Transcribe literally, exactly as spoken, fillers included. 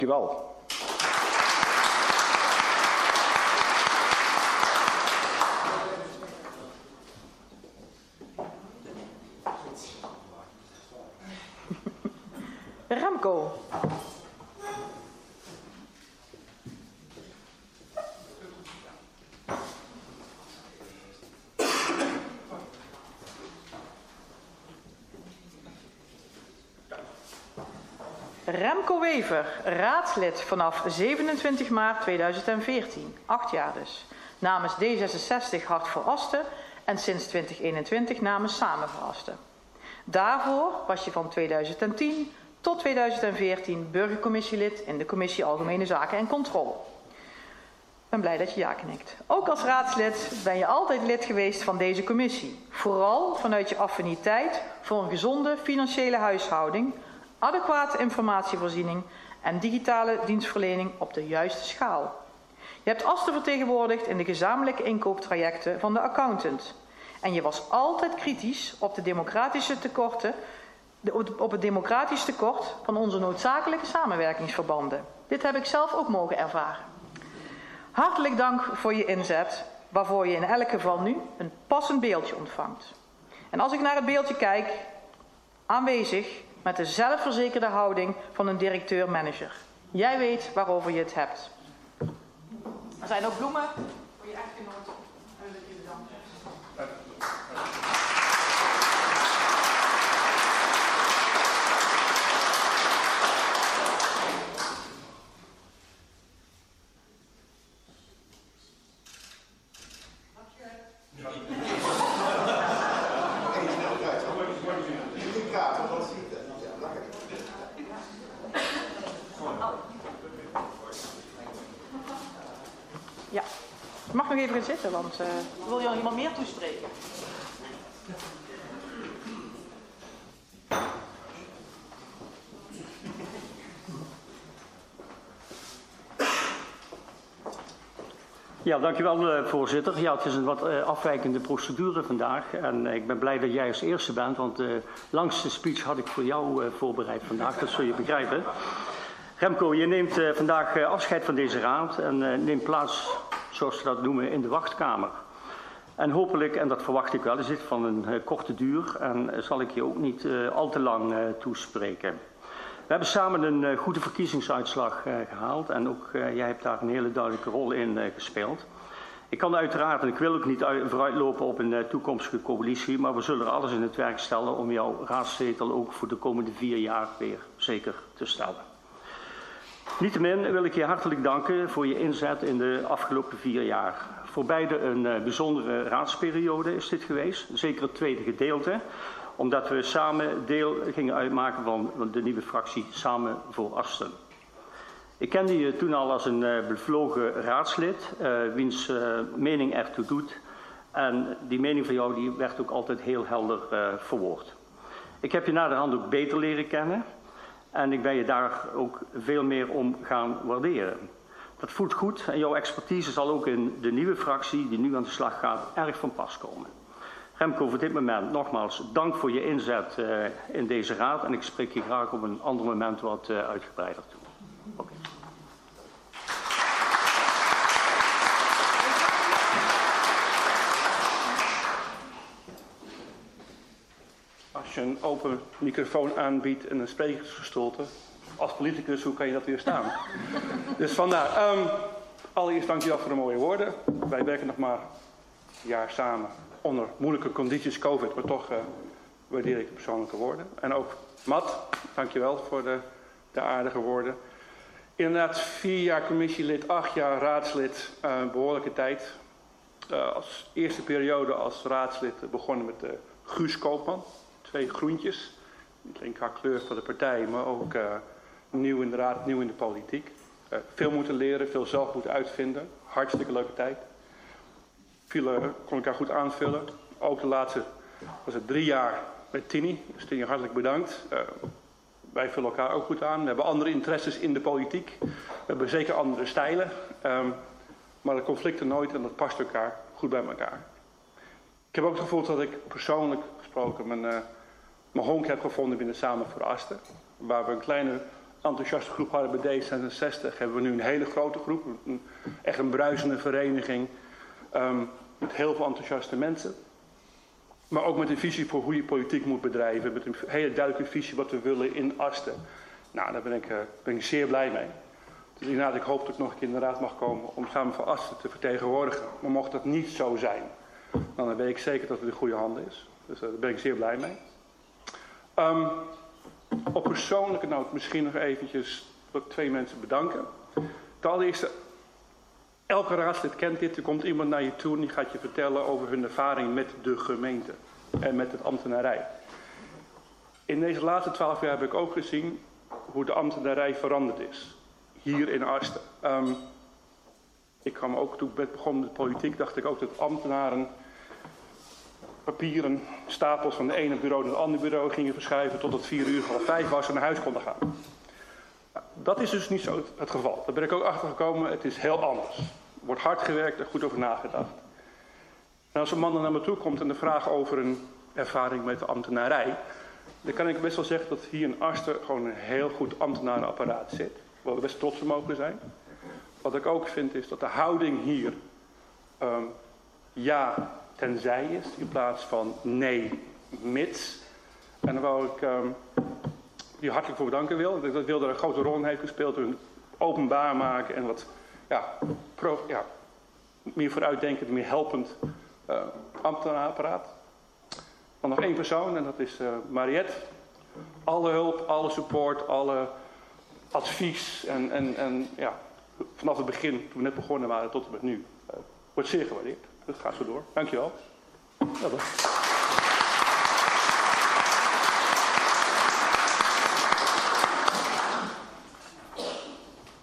u wel. Remco. Remco Wever, raadslid vanaf zevenentwintig maart tweeduizend veertien, acht jaar dus, namens D zesenzestig Hart voor Asten en sinds twintig eenentwintig namens Samen voor Asten. Daarvoor was je van tweeduizend tien tot tweeduizend veertien burgercommissielid in de Commissie Algemene Zaken en Controle. Ik ben blij dat je ja knikt. Ook als raadslid ben je altijd lid geweest van deze commissie. Vooral vanuit je affiniteit voor een gezonde financiële huishouding, adequate informatievoorziening en digitale dienstverlening op de juiste schaal. Je hebt Asten vertegenwoordigd in de gezamenlijke inkooptrajecten van de accountant. En je was altijd kritisch op, de democratische tekorten, op het democratisch tekort van onze noodzakelijke samenwerkingsverbanden. Dit heb ik zelf ook mogen ervaren. Hartelijk dank voor je inzet, waarvoor je in elk geval nu een passend beeldje ontvangt. En als ik naar het beeldje kijk, aanwezig met de zelfverzekerde houding van een directeur-manager. Jij weet waarover je het hebt. Er zijn ook bloemen voor je echtgenoot. En wil ik je bedanken. Ja, je mag nog even gaan zitten, want uh, wil je nog iemand meer toespreken? Ja, dankjewel uh, voorzitter. Ja, het is een wat uh, afwijkende procedure vandaag en uh, ik ben blij dat jij als eerste bent, want de uh, langste speech had ik voor jou uh, voorbereid vandaag, dat zul je begrijpen. Remco, je neemt uh, vandaag uh, afscheid van deze raad en uh, neemt plaats, zoals we dat noemen, in de wachtkamer. En hopelijk, en dat verwacht ik wel, is dit van een uh, korte duur en uh, zal ik je ook niet uh, al te lang uh, toespreken. We hebben samen een uh, goede verkiezingsuitslag uh, gehaald en ook uh, jij hebt daar een hele duidelijke rol in uh, gespeeld. Ik kan uiteraard, en ik wil ook niet uit, vooruitlopen op een uh, toekomstige coalitie, maar we zullen er alles in het werk stellen om jouw raadszetel ook voor de komende vier jaar weer zeker te stellen. Niettemin wil ik je hartelijk danken voor je inzet in de afgelopen vier jaar. Voor beide een uh, bijzondere raadsperiode is dit geweest, zeker het tweede gedeelte, omdat we samen deel gingen uitmaken van de nieuwe fractie Samen voor Asten. Ik kende je toen al als een uh, bevlogen raadslid, uh, wiens uh, mening ertoe doet. En die mening van jou die werd ook altijd heel helder uh, verwoord. Ik heb je naderhand ook beter leren kennen. En ik ben je daar ook veel meer om gaan waarderen. Dat voelt goed en jouw expertise zal ook in de nieuwe fractie die nu aan de slag gaat erg van pas komen. Remco, voor dit moment nogmaals dank voor je inzet uh, in deze raad en ik spreek je graag op een ander moment wat uh, uitgebreider toe. Okay. Als je een open microfoon aanbiedt en een sprekersgestoelte, als politicus, hoe kan je dat weerstaan? Dus vandaar. Um, allereerst dank je wel voor de mooie woorden. Wij werken nog maar een jaar samen onder moeilijke condities, COVID, maar toch uh, waardeer ik de persoonlijke woorden. En ook Matt, dank je wel voor de, de aardige woorden. Inderdaad, vier jaar commissielid, acht jaar raadslid, uh, behoorlijke tijd. Uh, als eerste periode als raadslid begonnen met uh, Guus Koopman. Twee groentjes, niet alleen qua kleur van de partij, maar ook uh, nieuw in de raad, nieuw in de politiek. Uh, veel moeten leren, veel zelf moeten uitvinden. Hartstikke leuke tijd. Veel uh, kon elkaar goed aanvullen. Ook de laatste was het drie jaar met Tini. Dus Tini, hartelijk bedankt. Uh, wij vullen elkaar ook goed aan. We hebben andere interesses in de politiek. We hebben zeker andere stijlen. Um, maar de conflicten nooit en dat past elkaar goed bij elkaar. Ik heb ook het gevoel dat ik persoonlijk gesproken mijn, uh, mijn honk heb gevonden binnen Samen voor Asten. Waar we een kleine enthousiaste groep hadden bij D zesenzestig, hebben we nu een hele grote groep. Een, echt een bruisende vereniging. Um, met heel veel enthousiaste mensen. Maar ook met een visie voor hoe je politiek moet bedrijven. Met een hele duidelijke visie wat we willen in Asten. Nou, daar ben ik, uh, ben ik zeer blij mee. Dus inderdaad, ik hoop dat ik nog een keer in de raad mag komen om samen voor Asten te vertegenwoordigen. Maar mocht dat niet zo zijn, dan weet ik zeker dat het in goede handen is. Dus uh, daar ben ik zeer blij mee. Um, op persoonlijke noot misschien nog eventjes wil ik twee mensen bedanken. Ten allereerste, elke raadslid kent dit. Er komt iemand naar je toe en die gaat je vertellen over hun ervaring met de gemeente. En met het ambtenarij. In deze laatste twaalf jaar heb ik ook gezien hoe de ambtenarij veranderd is. Hier in Asten. Um, ik kwam ook, toen ik begon met de politiek, dacht ik ook dat ambtenaren papieren, stapels van de ene bureau naar het andere bureau gingen verschuiven tot het vier uur half vijf was en naar huis konden gaan. Dat is dus niet zo het, het geval. Daar ben ik ook achter gekomen. Het is heel anders. Er wordt hard gewerkt en goed over nagedacht. En als een man dan naar me toe komt en de vraag over een ervaring met de ambtenarij, dan kan ik best wel zeggen dat hier in Asten gewoon een heel goed ambtenarenapparaat zit. Waar we best trots op mogen zijn. Wat ik ook vind is dat de houding hier um, ja tenzij is in plaats van nee mits. En dan wou ik um, die hartelijk voor bedanken wil. Dat Wil er een grote rol in heeft gespeeld. Hun openbaar maken en wat ja, pro, ja, meer vooruitdenkend, meer helpend uh, ambtenarenapparaat. Dan nog één persoon en dat is uh, Mariette. Alle hulp, alle support, alle advies en, en, en ja, vanaf het begin, toen we net begonnen waren tot en met nu, uh, wordt zeer gewaardeerd. Dus ga zo door. Dankjewel. Ja,